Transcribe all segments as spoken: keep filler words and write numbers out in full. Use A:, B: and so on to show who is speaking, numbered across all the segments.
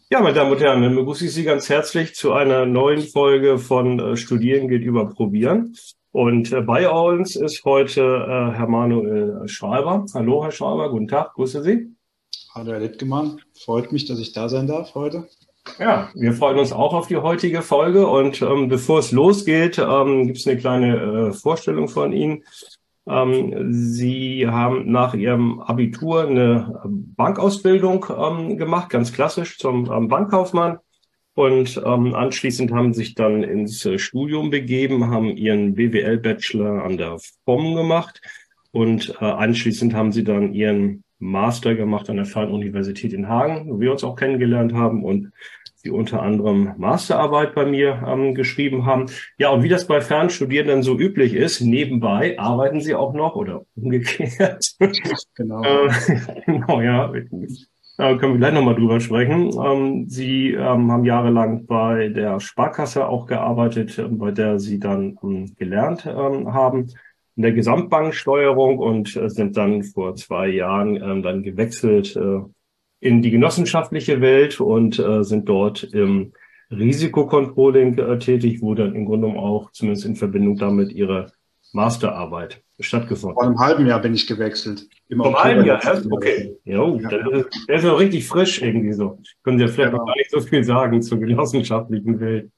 A: Ja, meine Damen und Herren, dann begrüße ich Sie ganz herzlich zu einer neuen Folge von äh, Studieren geht über Probieren. Und äh, bei uns ist heute äh, Herr Manuel Schreiber. Hallo, Herr Schreiber, guten Tag, grüße Sie.
B: Hallo Herr Littgemann, freut mich, dass ich da sein darf heute.
A: Ja, wir freuen uns auch auf die heutige Folge. Und ähm, bevor es losgeht, ähm, gibt es eine kleine äh, Vorstellung von Ihnen. Ähm, Sie haben nach Ihrem Abitur eine Bankausbildung ähm, gemacht, ganz klassisch zum ähm, Bankkaufmann. Und ähm, anschließend haben sich dann ins äh, Studium begeben, haben ihren B W L-Bachelor an der F O M gemacht und äh, anschließend haben sie dann ihren Master gemacht an der Freien Universität in Hagen, wo wir uns auch kennengelernt haben und sie unter anderem Masterarbeit bei mir ähm, geschrieben haben. Ja, und wie das bei Fernstudierenden so üblich ist, nebenbei arbeiten sie auch noch oder umgekehrt.
B: Genau.
A: Äh, genau, ja. Da können wir gleich nochmal drüber sprechen. Ähm, Sie ähm, haben jahrelang bei der Sparkasse auch gearbeitet, äh, bei der Sie dann ähm, gelernt ähm, haben in der Gesamtbanksteuerung und äh, sind dann vor zwei Jahren ähm, dann gewechselt äh, in die genossenschaftliche Welt und äh, sind dort im Risikocontrolling äh, tätig, wo dann im Grunde genommen auch zumindest in Verbindung damit Ihre Masterarbeit stattgefunden
B: Vor
A: hat.
B: einem halben Jahr bin ich gewechselt, im
A: Vom
B: Oktober
A: halben Jahr
B: letzten
A: erst?
B: Jahres.
A: Okay. Jo,
B: Ja,
A: dann ist, der ist noch richtig frisch irgendwie so. Können Sie ja vielleicht noch gar
B: genau.
A: nicht so viel sagen zur genossenschaftlichen Welt.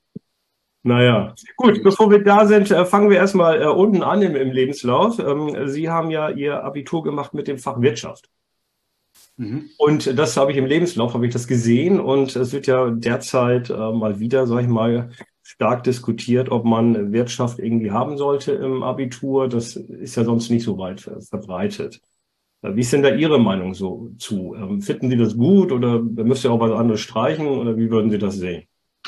A: Naja, gut, bevor wir da sind, äh, fangen wir erstmal äh, unten an im, im Lebenslauf. Ähm, Sie haben ja Ihr Abitur gemacht mit dem Fach Wirtschaft.
B: Mhm.
A: Und das habe ich im Lebenslauf, habe ich das gesehen. Und es wird ja derzeit äh, mal wieder, sage ich mal, stark diskutiert, ob man Wirtschaft irgendwie haben sollte im Abitur. Das ist ja sonst nicht so weit äh, verbreitet. Äh, Wie ist denn da Ihre Meinung so zu? Ähm, finden Sie das gut oder müsst ihr auch was anderes streichen oder wie würden Sie das sehen?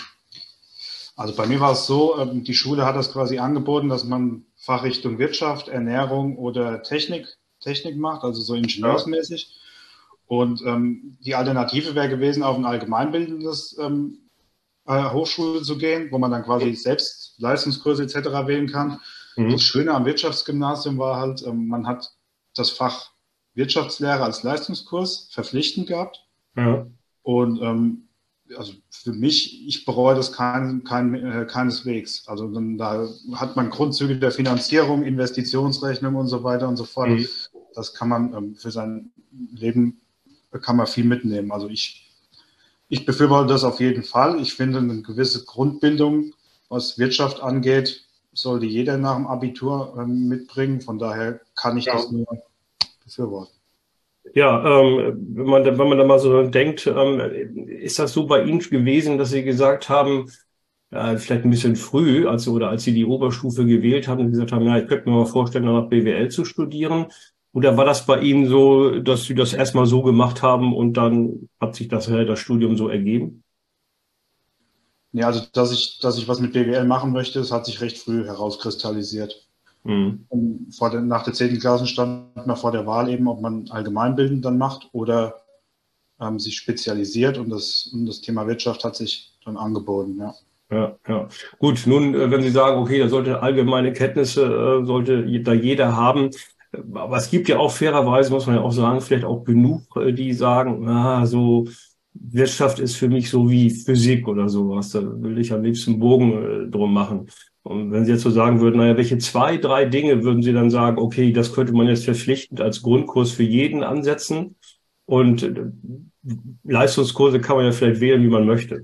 B: Also bei mir war es so, ähm, die Schule hat das quasi angeboten, dass man Fachrichtung Wirtschaft, Ernährung oder Technik, Technik macht, also so
A: Ja.
B: ingenieursmäßig. Und ähm, die Alternative wäre gewesen, auf ein allgemeinbildendes ähm, äh, Hochschule zu gehen, wo man dann quasi selbst Leistungskurse et cetera wählen kann. Das
A: Mhm.
B: Schöne am Wirtschaftsgymnasium war halt, ähm, man hat das Fach Wirtschaftslehre als Leistungskurs verpflichtend gehabt.
A: Ja.
B: Und ähm, also für mich, ich bereue das kein, kein, äh, keineswegs. Also dann, da hat man Grundzüge der Finanzierung, Investitionsrechnung und so weiter und so fort.
A: Mhm.
B: Das kann man ähm, für sein Leben kann man viel mitnehmen. Also ich, ich befürworte das auf jeden Fall. Ich finde, eine gewisse Grundbildung, was Wirtschaft angeht, sollte jeder nach dem Abitur ähm, mitbringen. Von daher kann ich
A: Ja.
B: das nur befürworten.
A: Ja, ähm, wenn man, da- wenn man da mal so denkt, ähm, ist das so bei Ihnen gewesen, dass Sie gesagt haben, äh, vielleicht ein bisschen früh, als Sie, oder als Sie die Oberstufe gewählt haben, und gesagt haben, ja, ich könnte mir mal vorstellen, danach B W L zu studieren? Oder war das bei Ihnen so, dass Sie das erstmal so gemacht haben und dann hat sich das, äh, das Studium so ergeben?
B: Ja, also dass ich, dass ich was mit B W L machen möchte, das hat sich recht früh herauskristallisiert.
A: Mhm.
B: Und vor der, nach der zehnten Klasse stand man vor der Wahl eben, ob man allgemeinbildend dann macht oder ähm, sich spezialisiert. Und das, und das Thema Wirtschaft hat sich dann angeboten, ja.
A: Ja, ja. Gut, nun, äh, wenn Sie sagen, okay, da sollte allgemeine Kenntnisse, äh, sollte je- da jeder haben. Äh, Aber es gibt ja auch fairerweise, muss man ja auch sagen, vielleicht auch genug, äh, die sagen, ah, so Wirtschaft ist für mich so wie Physik oder sowas. Da will ich am liebsten einen Bogen, äh, drum machen. Und wenn Sie jetzt so sagen würden, naja, welche zwei, drei Dinge würden Sie dann sagen, okay, das könnte man jetzt verpflichtend als Grundkurs für jeden ansetzen und äh, Leistungskurse kann man ja vielleicht wählen, wie man möchte.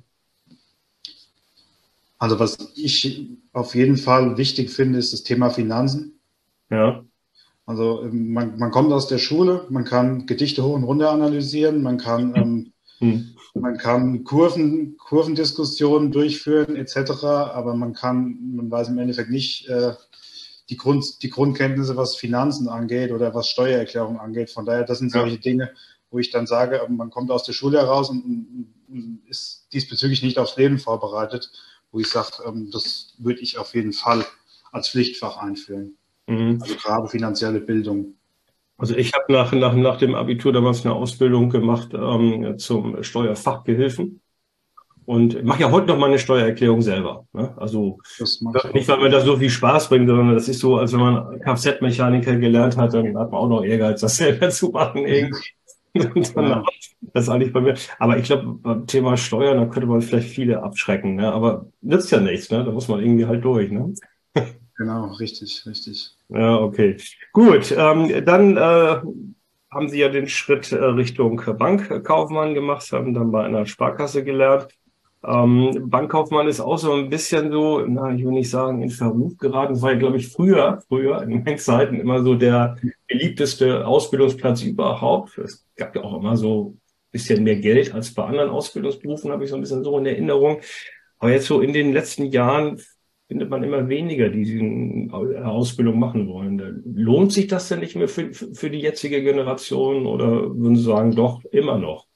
B: Also was ich auf jeden Fall wichtig finde, ist das Thema Finanzen.
A: Ja.
B: Also ähm, man, man kommt aus der Schule, man kann Gedichte hoch und runter analysieren, man kann, ähm,
A: Hm.
B: man kann Kurven, Kurvendiskussionen durchführen et cetera, aber man kann, man weiß im Endeffekt nicht äh, die, Grund, die Grundkenntnisse, was Finanzen angeht oder was Steuererklärung angeht. Von daher, das sind
A: Ja.
B: solche Dinge, wo ich dann sage, man kommt aus der Schule heraus und, und, und ist diesbezüglich nicht aufs Leben vorbereitet, wo ich sage, ähm, das würde ich auf jeden Fall als Pflichtfach einführen.
A: Mhm.
B: Also gerade finanzielle Bildung.
A: Also ich habe nach, nach, nach dem Abitur damals eine Ausbildung gemacht ähm, zum Steuerfachgehilfen und mache ja heute noch meine Steuererklärung selber. Ne? Also
B: Das mache ich
A: nicht,
B: auch.
A: weil mir das so viel Spaß bringt, sondern das ist so, als wenn man Kfz-Mechaniker gelernt hat, dann hat man auch noch Ehrgeiz, das selber zu machen irgendwie. Genau. Das ist eigentlich bei mir. Aber ich glaube, beim Thema Steuern, da könnte man vielleicht viele abschrecken, ne? Aber nützt ja nichts, ne? Da muss man irgendwie halt durch, ne?
B: Genau, richtig, richtig.
A: Ja, okay. Gut, ähm, dann äh, haben Sie ja den Schritt äh, Richtung Bankkaufmann gemacht, haben dann bei einer Sparkasse gelernt. Ähm, Bankkaufmann ist auch so ein bisschen so, na, ich will nicht sagen, in Verruf geraten. Das war ja, glaube ich, früher, früher in meinen Zeiten immer so der beliebteste Ausbildungsplatz überhaupt. Es gab ja auch immer so ein bisschen mehr Geld als bei anderen Ausbildungsberufen, habe ich so ein bisschen so in Erinnerung. Aber jetzt so in den letzten Jahren findet man immer weniger, die diese Ausbildung machen wollen. Lohnt sich das denn nicht mehr für, für die jetzige Generation oder würden Sie sagen, doch, immer noch?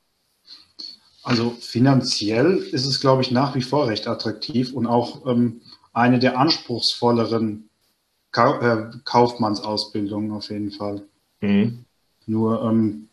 B: Also finanziell ist es, glaube ich, nach wie vor recht attraktiv und auch ähm, eine der anspruchsvolleren Ka äh, Kaufmannsausbildungen auf jeden Fall.
A: Mhm.
B: Nur, ähm,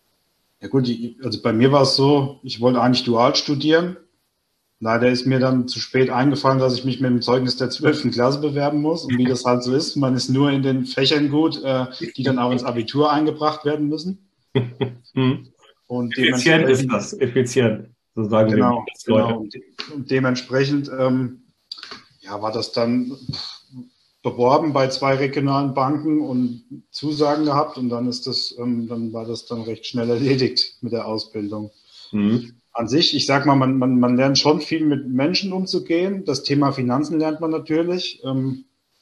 B: ja gut, die, also bei mir war es so, ich wollte eigentlich dual studieren. Leider ist mir dann zu spät eingefallen, dass ich mich mit dem Zeugnis der zwölften Klasse bewerben muss. Und wie das halt so ist, man ist nur in den Fächern gut, äh, die dann auch ins Abitur eingebracht werden müssen.
A: Mhm.
B: Und
A: Effizient ist
B: dementsprechend,
A: das, effizient, so sagen wir
B: genau, genau.
A: Leute.
B: Und, de und dementsprechend ähm, ja, war das dann beworben bei zwei regionalen Banken und Zusagen gehabt. Und dann ist das, ähm, dann war das dann recht schnell erledigt mit der Ausbildung.
A: Mhm.
B: An sich, ich sag mal, man, man, man lernt schon viel mit Menschen umzugehen. Das Thema Finanzen lernt man natürlich. Ähm,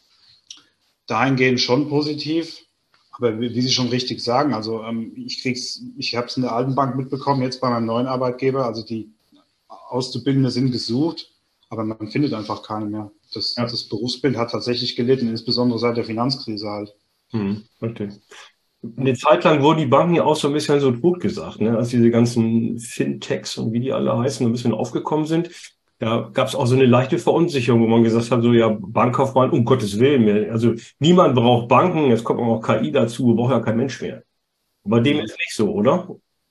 B: dahingehend schon positiv. Aber wie, wie Sie schon richtig sagen, also ähm, ich krieg's, ich habe es in der alten Bank mitbekommen, jetzt bei meinem neuen Arbeitgeber. Also die Auszubildende sind gesucht, aber man findet einfach keine mehr. Das,
A: Ja.
B: das Berufsbild hat tatsächlich gelitten, insbesondere seit der Finanzkrise halt.
A: Mhm. Okay. Eine Zeit lang wurden die Banken ja auch so ein bisschen so totgesagt, ne? Als diese ganzen Fintechs und wie die alle heißen, ein bisschen aufgekommen sind. Da gab es auch so eine leichte Verunsicherung, wo man gesagt hat, so ja, Bankkaufmann, um Gottes Willen, mehr. Also niemand braucht Banken, jetzt kommt auch noch K I dazu, braucht ja kein Mensch mehr. Bei dem
B: Mhm.
A: ist nicht so, oder?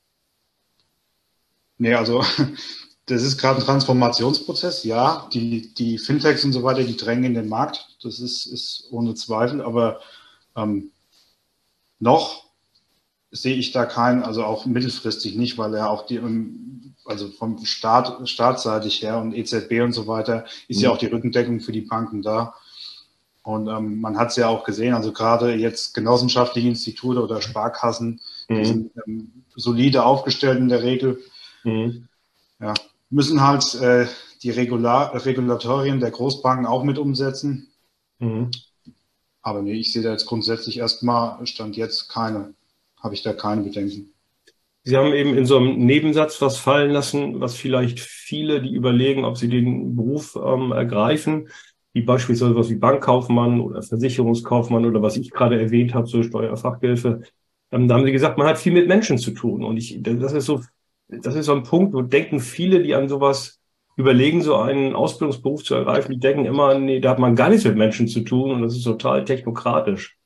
B: Nee, also das ist gerade ein Transformationsprozess. Ja, die, die Fintechs und so weiter, die drängen in den Markt. Das ist, ist ohne Zweifel, aber ähm, noch sehe ich da keinen, also auch mittelfristig nicht, weil er auch die, also vom Staat, staatsseitig her und E Z B und so weiter, ist ja auch die Rückendeckung für die Banken da. Und ähm, man hat es ja auch gesehen, also gerade jetzt genossenschaftliche Institute oder Sparkassen, die
A: Mhm.
B: sind ähm, solide aufgestellt in der Regel,
A: Mhm.
B: ja, müssen halt äh, die Regular Regulatorien der Großbanken auch mit umsetzen.
A: Mhm.
B: Aber nee, ich sehe da jetzt grundsätzlich erstmal, Stand jetzt keine, habe ich da keine Bedenken.
A: Sie haben eben in so einem Nebensatz was fallen lassen, was vielleicht viele, die überlegen, ob sie den Beruf ähm, ergreifen, wie beispielsweise was wie Bankkaufmann oder Versicherungskaufmann oder was ich gerade erwähnt habe, so Steuerfachhilfe. Ähm, da haben Sie gesagt, man hat viel mit Menschen zu tun. Und ich, das ist so, das ist so ein Punkt, wo denken viele, die an sowas überlegen, so einen Ausbildungsberuf zu ergreifen, die denken immer, nee, da hat man gar nichts mit Menschen zu tun und das ist total technokratisch.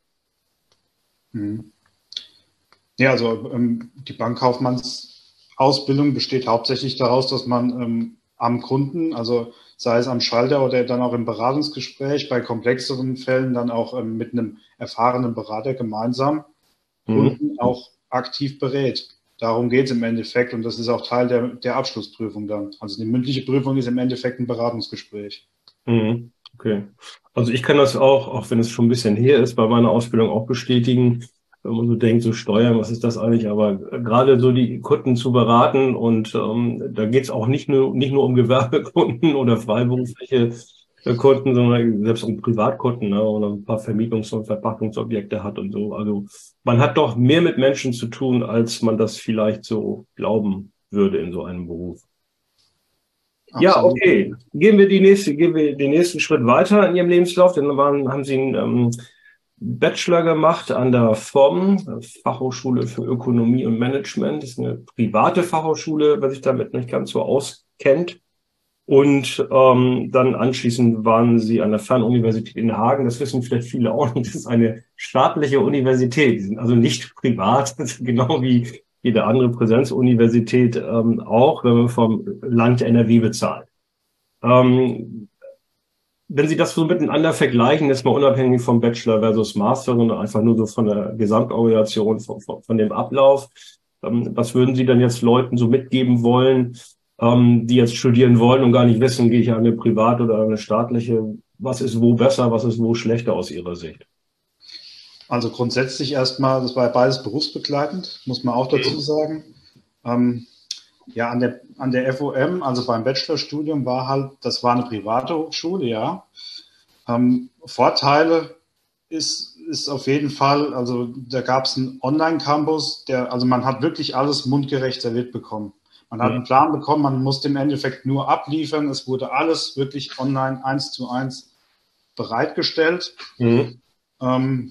B: Mhm. Ja, also ähm, die Bankkaufmannsausbildung besteht hauptsächlich daraus, dass man ähm, am Kunden, also sei es am Schalter oder dann auch im Beratungsgespräch, bei komplexeren Fällen dann auch ähm, mit einem erfahrenen Berater gemeinsam
A: Mhm.
B: Kunden auch aktiv berät. Darum geht es im Endeffekt und das ist auch Teil der, der Abschlussprüfung dann. Also die mündliche Prüfung ist im Endeffekt ein Beratungsgespräch.
A: Mhm. Okay. Also ich kann das auch, auch wenn es schon ein bisschen her ist, bei meiner Ausbildung auch bestätigen, wenn man so denkt, so Steuern, was ist das eigentlich? Aber gerade so die Kunden zu beraten und ähm, da geht es auch nicht nur, nicht nur um Gewerbekunden oder freiberufliche äh, Kunden, sondern selbst um Privatkunden, ne, oder ein paar Vermietungs- und Verpachtungsobjekte hat und so. Also man hat doch mehr mit Menschen zu tun, als man das vielleicht so glauben würde in so einem Beruf. Ja,
B: Absolut.
A: okay. Gehen wir die nächste, gehen wir den nächsten Schritt weiter in Ihrem Lebenslauf. Dann waren, haben Sie einen ähm, Bachelor gemacht an der F O M, Fachhochschule für Ökonomie und Management. Das ist eine private Fachhochschule, wer sich damit nicht ganz so auskennt. Und ähm, dann anschließend waren Sie an der Fernuniversität in Hagen. Das wissen vielleicht viele auch nicht. Das ist eine staatliche Universität. Die sind also nicht privat, genau wie jede andere Präsenzuniversität ähm, auch, wenn man vom Land N R W bezahlt. Ähm, wenn Sie das so miteinander vergleichen, jetzt mal unabhängig vom Bachelor versus Master, sondern einfach nur so von der Gesamtorganisation, von, von, von dem Ablauf, Ähm, was würden Sie dann jetzt Leuten so mitgeben wollen, ähm, die jetzt studieren wollen und gar nicht wissen, gehe ich an eine private oder eine staatliche? Was ist wo besser, was ist wo schlechter aus Ihrer Sicht?
B: Also grundsätzlich erstmal, das war ja beides berufsbegleitend, muss man auch dazu sagen. Ähm, ja, an der, an der F O M, also beim Bachelorstudium, war halt, das war eine private Hochschule, ja. Ähm, Vorteile ist, ist auf jeden Fall, also da gab es einen Online-Campus, der, also man hat wirklich alles mundgerecht serviert bekommen. Man hat einen Plan bekommen, man musste im Endeffekt nur abliefern. Es wurde alles wirklich online eins zu eins bereitgestellt.
A: Mhm.
B: Ähm,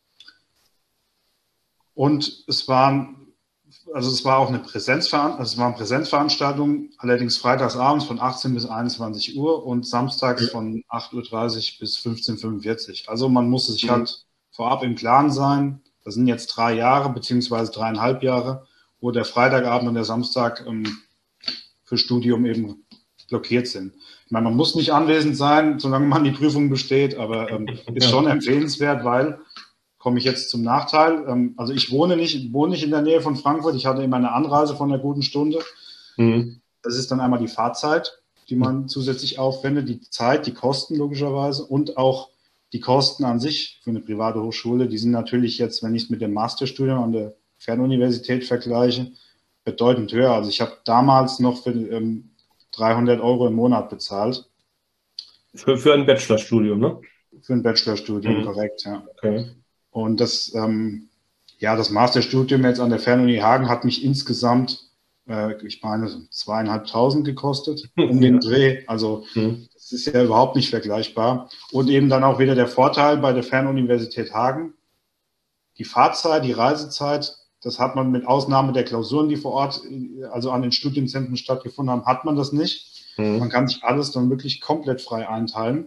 B: und es waren, also es war auch eine Präsenzveranstaltung, also es waren Präsenzveranstaltungen, allerdings freitags abends von achtzehn bis einundzwanzig Uhr und samstags von acht Uhr dreißig bis fünfzehn Uhr fünfundvierzig. Also man musste sich halt vorab im Klaren sein. Das sind jetzt drei Jahre beziehungsweise dreieinhalb Jahre, wo der Freitagabend und der Samstag ähm, für Studium eben blockiert sind. Ich meine, man muss nicht anwesend sein, solange man die Prüfung besteht, aber ähm, ist
A: Ja.
B: schon empfehlenswert, weil, komme ich jetzt zum Nachteil, ähm, also ich wohne nicht, wohne nicht in der Nähe von Frankfurt, ich hatte immer eine Anreise von einer guten Stunde.
A: Mhm.
B: Das ist dann einmal die Fahrzeit, die man zusätzlich aufwendet, die Zeit, die Kosten logischerweise und auch die Kosten an sich für eine private Hochschule. Die sind natürlich jetzt, wenn ich es mit dem Masterstudium an der Fernuniversität vergleiche, bedeutend höher. Also ich habe damals noch für ähm, dreihundert Euro im Monat bezahlt.
A: Für, für ein Bachelorstudium, ne?
B: Für ein Bachelorstudium,
A: Mhm.
B: korrekt, ja.
A: Okay.
B: Und das, ähm, ja, das Masterstudium jetzt an der Fernuni Hagen hat mich insgesamt, äh, ich meine, so zweieinhalbtausend gekostet um den
A: Ja.
B: Dreh. Also
A: Mhm.
B: das ist ja überhaupt nicht vergleichbar. Und eben dann auch wieder der Vorteil bei der Fernuniversität Hagen, die Fahrzeit, die Reisezeit, das hat man mit Ausnahme der Klausuren, die vor Ort, also an den Studienzentren stattgefunden haben, hat man das nicht. Man
A: Mhm.
B: kann sich alles dann wirklich komplett frei einteilen.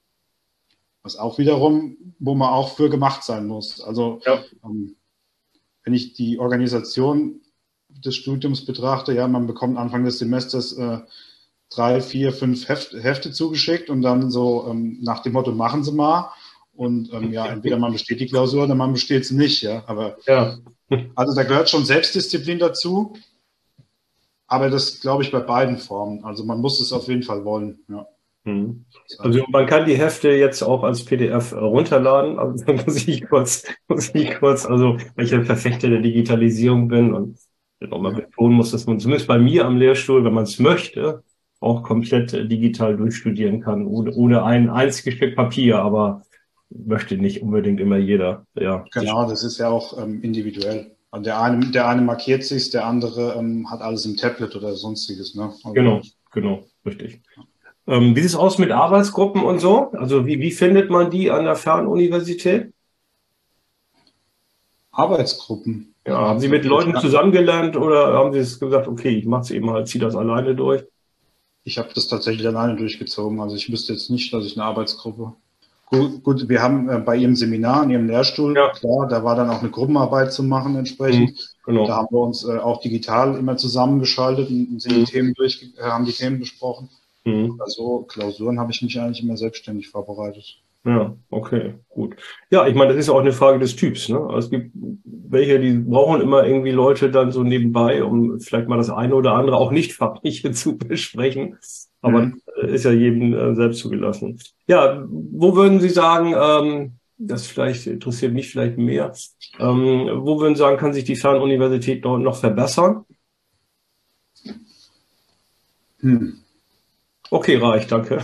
B: Was auch wiederum, wo man auch für gemacht sein muss. Also
A: Ja.
B: ähm, wenn ich die Organisation des Studiums betrachte, ja, man bekommt Anfang des Semesters äh, drei, vier, fünf Heft, Hefte zugeschickt und dann so ähm, nach dem Motto, machen Sie mal. Und ähm, ja, entweder man besteht die Klausur oder man besteht sie nicht. Ja. Aber
A: Ja.
B: also da gehört schon Selbstdisziplin dazu. Aber das glaube ich bei beiden Formen. Also man muss es auf jeden Fall wollen. Ja.
A: Mhm. Also man kann die Hefte jetzt auch als P D F runterladen. Also da muss ich kurz, muss ich kurz, also weil ich ein Verfechter der Digitalisierung bin und nochmal
B: Ja.
A: betonen muss, dass man zumindest bei mir am Lehrstuhl, wenn man es möchte, auch komplett äh, digital durchstudieren kann, ohne, ohne ein einziges Stück Papier, aber möchte nicht unbedingt immer jeder. Ja, das,
B: Genau, das ist ja auch ähm, individuell. Und der eine, der eine markiert sich, der andere ähm, hat alles im Tablet oder sonstiges. Ne? Also,
A: genau, genau, richtig. Ähm, wie sieht es aus mit Arbeitsgruppen und so? Also wie, wie findet man die an der Fernuniversität?
B: Arbeitsgruppen.
A: Ja, haben Sie mit
B: Ich,
A: Leuten zusammengelernt oder haben Sie es gesagt, okay, ich mache es eben halt, ziehe das alleine durch?
B: ich habe das tatsächlich alleine durchgezogen. Also ich wüsste jetzt nicht, dass ich eine Arbeitsgruppe. Gut, gut wir haben äh, bei Ihrem Seminar, in Ihrem Lehrstuhl,
A: Ja,
B: klar, da war dann auch eine Gruppenarbeit zu machen
A: mhm,
B: entsprechend. Da
A: genau.
B: haben wir uns äh, auch digital immer zusammengeschaltet und sind die
A: Mhm,
B: Themen durch, äh, haben die Themen besprochen.
A: mhm.
B: Also Klausuren habe ich mich eigentlich immer selbstständig vorbereitet.
A: Ja, okay, gut. Ja, ich meine, das ist ja auch eine Frage des Typs, ne? Also es gibt welche, die brauchen immer irgendwie Leute dann so nebenbei, um vielleicht mal das eine oder andere auch nicht fachliche zu besprechen. Aber
B: Mhm.
A: das ist ja jedem äh, selbst zugelassen. Ja, wo würden Sie sagen, ähm, das vielleicht interessiert mich vielleicht mehr, ähm, wo würden Sie sagen, kann sich die Fernuniversität dort noch verbessern?
B: Hm.
A: Okay, reicht, danke.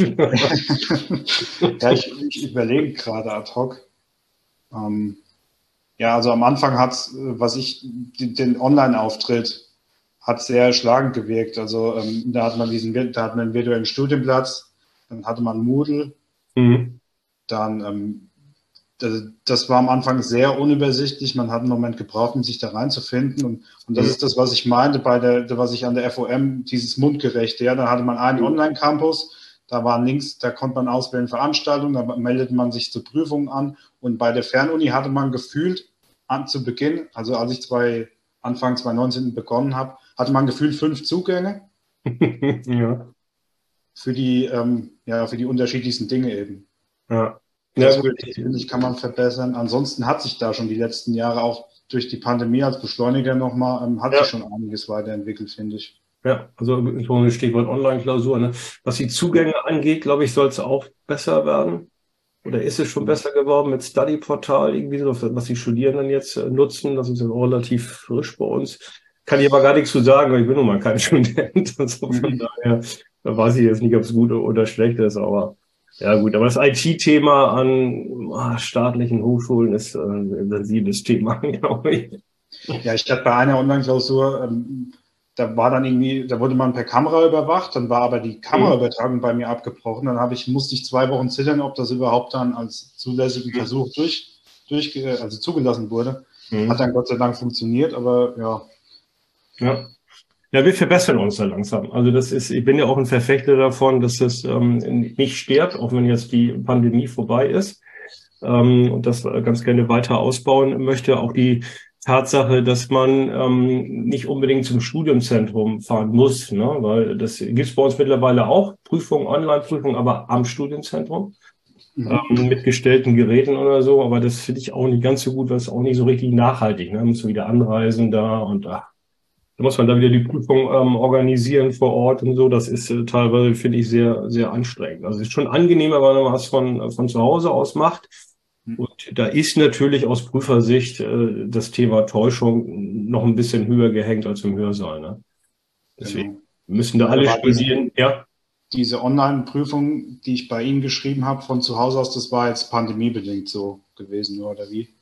B: Ja, ich, ich überlege gerade ad hoc. Ähm, ja, also am Anfang hat es, was ich, den, den Online-Auftritt hat sehr erschlagend gewirkt. Also ähm, da hat man diesen, da hat man einen virtuellen Studienplatz, dann hatte man Moodle,
A: Mhm.
B: dann ähm, das, das war am Anfang sehr unübersichtlich. Man hat einen Moment gebraucht, um sich da reinzufinden. Und, und das
A: Mhm.
B: ist das, was ich meinte bei der, was ich an der F O M, dieses Mundgerechte. Ja, da hatte man einen Online-Campus, da waren Links, da konnte man auswählen Veranstaltungen, da meldete man sich zur Prüfung an. Und bei der Fernuni hatte man gefühlt an, zu Beginn, also als ich zwei, Anfang zwanzig neunzehn begonnen habe, hatte man gefühlt fünf Zugänge
A: Ja,
B: für die, ähm, ja, für die unterschiedlichsten Dinge eben.
A: ja.
B: Das
A: Ja,
B: würde ich, finde ich, kann man verbessern. Ansonsten hat sich da schon die letzten Jahre auch durch die Pandemie als Beschleuniger nochmal, ähm, hat
A: ja,
B: sich schon einiges weiterentwickelt, finde ich.
A: ja, also so ein Stichwort Online-Klausur. Ne? Was die Zugänge angeht, glaube ich, soll es auch besser werden. Oder ist es schon besser geworden mit Study-Portal, irgendwie so, was die Studierenden jetzt äh, nutzen? Das ist ja relativ frisch bei uns. Kann ich aber gar nichts zu sagen, weil ich bin nun mal kein Student. Also von
B: Mhm.
A: daher weiß ich jetzt nicht, ob es gut oder schlecht ist, aber ja gut. Aber das I T-Thema an ah, staatlichen Hochschulen ist äh, ein sensibles Thema, glaube ich.
B: Ja, ich hatte bei einer Online-Klausur, ähm, da war dann irgendwie, da wurde man per Kamera überwacht, dann war aber die
A: Mhm.
B: Kameraübertragung bei mir abgebrochen. Dann habe ich, musste ich zwei Wochen zittern, ob das überhaupt dann als zulässigen Versuch durch, durch, also zugelassen wurde. Hat
A: Mhm.
B: dann Gott sei Dank funktioniert, aber ja.
A: Ja. Ja, wir verbessern uns da langsam. Also das ist, ich bin ja auch ein Verfechter davon, dass es ähm, nicht stirbt, auch wenn jetzt die Pandemie vorbei ist. Ähm, und das ganz gerne weiter ausbauen möchte. Auch die Tatsache, dass man ähm, nicht unbedingt zum Studienzentrum fahren muss, ne? Weil das gibt's bei uns mittlerweile auch, Prüfungen, Online-Prüfungen, aber am Studienzentrum
B: Mhm.
A: ähm, mit gestellten Geräten oder so. Aber das finde ich auch nicht ganz so gut, weil es auch nicht so richtig nachhaltig. Ne? Man muss wieder anreisen da und ach, da muss man dann wieder die Prüfung ähm, organisieren vor Ort und so. Das ist äh, teilweise, finde ich, sehr, sehr anstrengend. Also es ist schon angenehmer, wenn man was von, von zu Hause aus macht. Und da ist natürlich aus Prüfersicht äh, das Thema Täuschung noch ein bisschen höher gehängt als im Hörsaal. Ne? Deswegen
B: Genau.
A: müssen da
B: Ja, da
A: alle
B: war diese,
A: studieren. Ja,
B: diese Online-Prüfung, die ich bei Ihnen geschrieben habe von zu Hause aus, das war jetzt pandemiebedingt so gewesen, oder wie?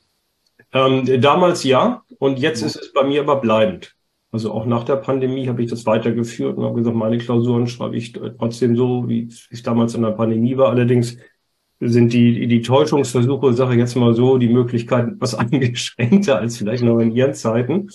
A: ähm, damals ja. Und jetzt
B: Ja.
A: ist es bei mir aber bleibend. Also auch nach der Pandemie habe ich das weitergeführt und habe gesagt, meine Klausuren schreibe ich trotzdem so, wie es damals in der Pandemie war. Allerdings sind die, die Täuschungsversuche, sage ich jetzt mal so, die Möglichkeiten etwas eingeschränkter als vielleicht noch in ihren Zeiten.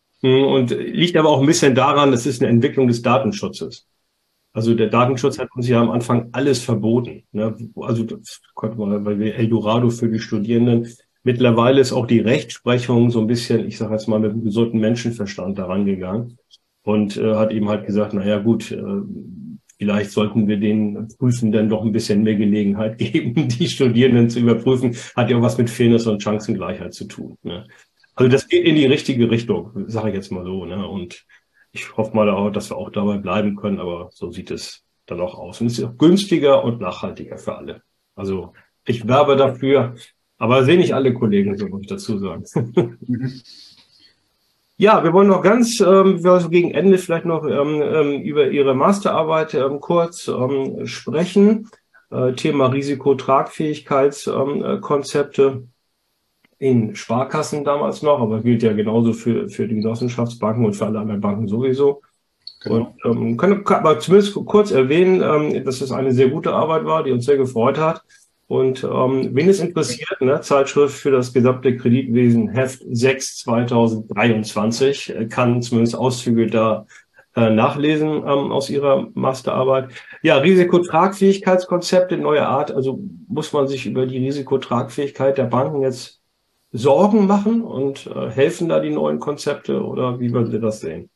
A: Und liegt aber auch ein bisschen daran, das ist eine Entwicklung des Datenschutzes. Also der Datenschutz hat uns ja am Anfang alles verboten. Ne? Also das konnte man, weil wir Eldorado für die Studierenden. Mittlerweile ist auch die Rechtsprechung so ein bisschen, ich sage jetzt mal, mit einem gesunden Menschenverstand daran gegangen und äh, hat eben halt gesagt, na ja, gut, äh, vielleicht sollten wir den Prüfenden doch ein bisschen mehr Gelegenheit geben, die Studierenden zu überprüfen. Hat ja auch was mit Fairness und Chancengleichheit zu tun. Ne? Also
B: Genau.
A: das geht in die richtige Richtung, sage ich jetzt mal so. Ne? Und ich hoffe mal auch, dass wir auch dabei bleiben können, aber so sieht es dann auch aus. Und es ist auch günstiger und nachhaltiger für alle. Also ich werbe dafür, aber sehen nicht alle Kollegen, so muss ich dazu sagen.
B: Mhm.
A: Ja, wir wollen noch ganz ähm, also gegen Ende vielleicht noch ähm, ähm, über Ihre Masterarbeit ähm, kurz ähm, sprechen. Äh, Thema Risikotragfähigkeitskonzepte. Ähm, äh, Konzepte. In Sparkassen damals noch, aber gilt ja genauso für, für die Genossenschaftsbanken und für alle anderen Banken sowieso. Und
B: Genau.
A: ähm, kann, kann aber zumindest kurz erwähnen, ähm, dass es eine sehr gute Arbeit war, die uns sehr gefreut hat. Und ähm, wen es interessiert, ne, Zeitschrift für das gesamte Kreditwesen, Heft sechs zweitausenddreiundzwanzig, äh, kann zumindest Auszüge da äh, nachlesen ähm, aus ihrer Masterarbeit. Ja, Risikotragfähigkeitskonzepte, neue Art. Also muss man sich über die Risikotragfähigkeit der Banken jetzt Sorgen machen und äh, helfen da die neuen Konzepte oder wie würden Sie das sehen?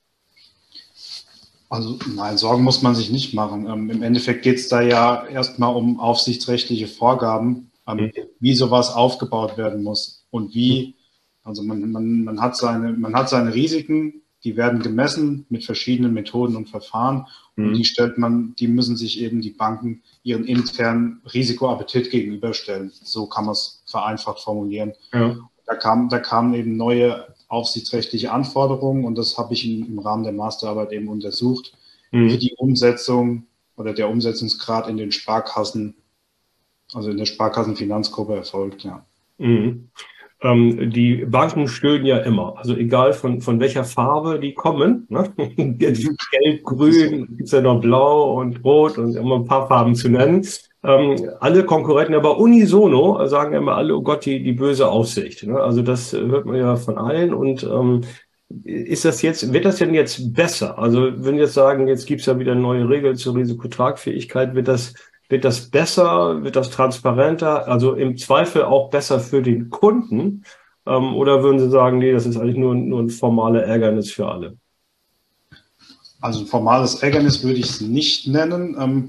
B: Also nein, Sorgen muss man sich nicht machen. Ähm, im Endeffekt geht es da ja erstmal um aufsichtsrechtliche Vorgaben, ähm,
A: Mhm.
B: wie sowas aufgebaut werden muss und wie, also man, man, man, hat seine, man hat seine Risiken, die werden gemessen mit verschiedenen Methoden und Verfahren und die
A: Mhm.
B: stellt man, die müssen sich eben die Banken ihren internen Risikoappetit gegenüberstellen. So kann man es vereinfacht formulieren.
A: Ja.
B: Da kam, da kamen eben neue aufsichtsrechtliche Anforderungen und das habe ich im Rahmen der Masterarbeit eben untersucht, wie
A: Mhm.
B: die Umsetzung oder der Umsetzungsgrad in den Sparkassen, also in der Sparkassenfinanzgruppe erfolgt, ja.
A: Mhm. Ähm, die Banken stöhnen ja immer, also egal von, von welcher Farbe die kommen, ne?
B: Mhm.
A: Gelb,
B: Das ist so.
A: grün, gibt's ja noch blau und rot und immer ein paar Farben zu nennen. Ähm, alle Konkurrenten, aber unisono sagen immer alle, oh Gott, die, die böse Aussicht. Ne? Also das äh, hört man ja von allen und ähm, ist das jetzt, wird das denn jetzt besser? Also wenn wir jetzt sagen, jetzt gibt's ja wieder neue Regeln zur Risikotragfähigkeit, wird das Wird das besser? Wird das transparenter? Also im Zweifel auch besser für den Kunden? Ähm, oder würden Sie sagen, nee, das ist eigentlich nur, nur ein formaler Ärgernis für alle?
B: Also ein formales Ärgernis würde ich es nicht nennen. Ähm,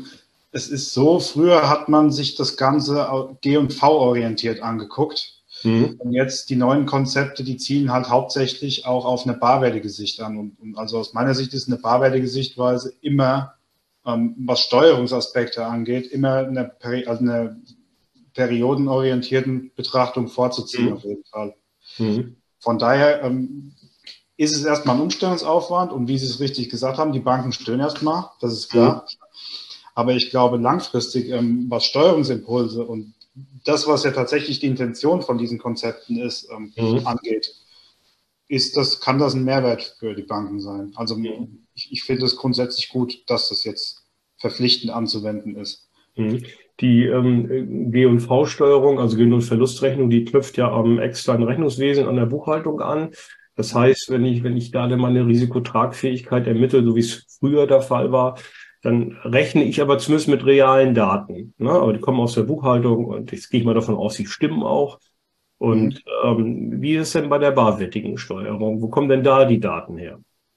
B: es ist so, früher hat man sich das Ganze G und V-orientiert angeguckt. Mhm. Und jetzt die neuen Konzepte, die zielen halt hauptsächlich auch auf eine barwertige Sicht an. Und, und also aus meiner Sicht ist eine barwertige Sichtweise immer, ähm, was Steuerungsaspekte angeht, immer eine, Peri also eine periodenorientierten Betrachtung vorzuziehen, mhm. auf jeden Fall. Mhm. Von daher ähm, ist es erstmal ein Umstellungsaufwand und wie Sie es richtig gesagt haben, die Banken stören erstmal, das ist klar. Mhm. Aber ich glaube, langfristig, ähm, was Steuerungsimpulse und das, was ja tatsächlich die Intention von diesen Konzepten ist, ähm, mhm. angeht, ist das, kann das ein Mehrwert für die Banken sein. Also mhm. ich, ich finde es grundsätzlich gut, dass das jetzt verpflichtend anzuwenden ist.
A: Mhm. Die ähm, G und V-Steuerung, also Gewinn- und Verlustrechnung, die knüpft ja am externen Rechnungswesen an der Buchhaltung an. Das heißt, wenn ich, wenn ich da meine Risikotragfähigkeit ermittle, so wie es früher der Fall war, dann rechne ich aber zumindest mit realen Daten. Ne? Aber die kommen aus der Buchhaltung und jetzt gehe ich mal davon aus, sie stimmen auch. Und mhm. ähm, wie ist es denn bei der barwertigen Steuerung? Wo kommen denn da die Daten her?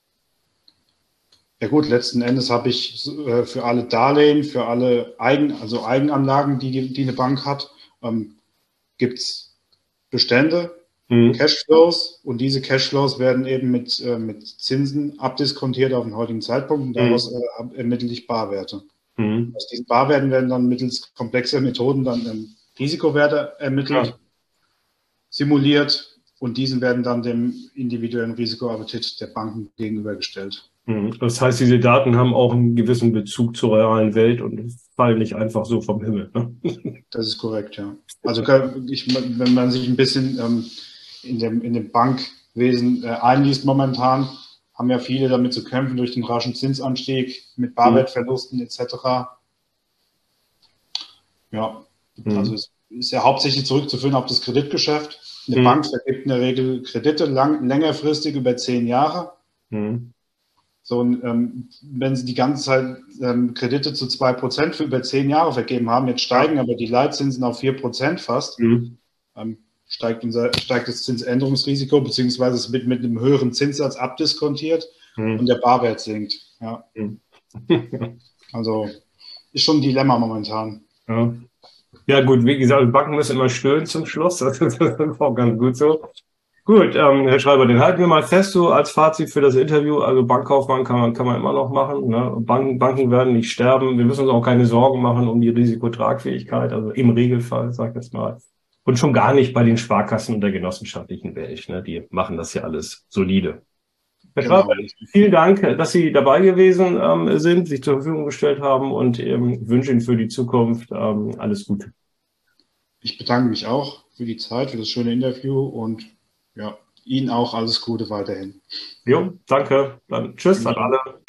B: Ja gut, letzten Endes habe ich äh, für alle Darlehen, für alle Eigen, also Eigenanlagen, die, die eine Bank hat, ähm, gibt es Bestände, mhm. Cashflows, und diese Cashflows werden eben mit, äh, mit Zinsen abdiskontiert auf den heutigen Zeitpunkt und daraus mhm. äh, ermittle ich Barwerte. Mhm. Aus diesen Barwerten werden dann mittels komplexer Methoden dann ähm, Risikowerte ermittelt, ja. simuliert, und diesen werden dann dem individuellen Risikoappetit der Banken gegenübergestellt.
A: Das heißt, diese Daten haben auch einen gewissen Bezug zur realen Welt und fallen nicht einfach so vom Himmel. Ne?
B: Das ist korrekt, ja. Also ich, wenn man sich ein bisschen ähm, in, dem, in dem Bankwesen äh, einliest momentan, haben ja viele damit zu kämpfen durch den raschen Zinsanstieg mit Barwertverlusten et cetera. Ja, mhm. also es ist ja hauptsächlich zurückzuführen auf das Kreditgeschäft. Eine mhm. Bank vergibt in der Regel Kredite lang, längerfristig über zehn Jahre. Mhm. So, und, ähm, wenn Sie die ganze Zeit ähm, Kredite zu zwei Prozent für über zehn Jahre vergeben haben, jetzt steigen ja. aber die Leitzinsen auf vier Prozent fast, mhm. ähm, steigt, unser, steigt das Zinsänderungsrisiko, beziehungsweise es wird mit einem höheren Zinssatz abdiskontiert mhm. und der Barwert sinkt. Ja. Mhm. Also ist schon ein Dilemma momentan.
A: Ja. Ja gut, wie gesagt, Banken müssen immer stöhnen zum Schluss, das ist auch ganz gut so. Gut, ähm, Herr Schreiber, den halten wir mal fest, so als Fazit für das Interview. Also Bankkaufmann kann man, kann man immer noch machen. Ne? Banken, Banken werden nicht sterben. Wir müssen uns auch keine Sorgen machen um die Risikotragfähigkeit, also im Regelfall, sag ich jetzt mal. Und schon gar nicht bei den Sparkassen und der genossenschaftlichen Welt. Ne? Die machen das ja alles solide. Herr genau. Schreiber, vielen Dank, dass Sie dabei gewesen ähm, sind, sich zur Verfügung gestellt haben, und ähm, wünsche Ihnen für die Zukunft ähm, alles Gute.
B: Ich bedanke mich auch für die Zeit, für das schöne Interview, und ja, Ihnen auch alles Gute weiterhin.
A: Jo, danke. Dann tschüss an alle.